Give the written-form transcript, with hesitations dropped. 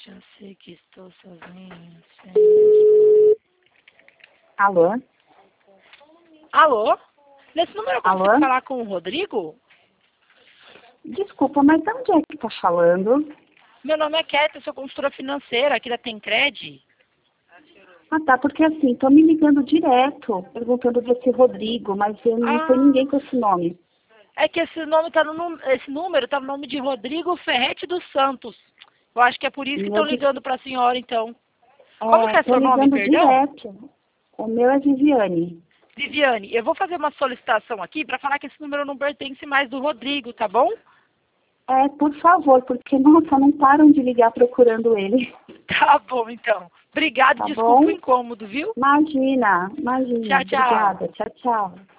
Já sei que estou sozinho. Alô? Alô? Nesse número eu consigo Alô? falar com o Rodrigo? Desculpa, mas de onde é que tá falando? Meu nome é Kétia, sou consultora financeira aqui da Tencred. Ah, tá, porque assim, tô me ligando direto, perguntando desse Rodrigo, mas não foi ninguém com esse nome. É que esse número tá no nome de Rodrigo Ferretti dos Santos. Eu acho que é por isso que estão ligando para a senhora, então. Como que é Tô seu nome, ligando perdão? direto. O meu é Viviane. Viviane, eu vou fazer uma solicitação aqui para falar que esse número não pertence mais do Rodrigo, tá bom? Por favor, porque, nossa, não param de ligar procurando ele. Tá bom, então. Obrigado, Tá desculpa o bom? incômodo, viu? Imagina. Tchau, tchau. Obrigada. Tchau, tchau.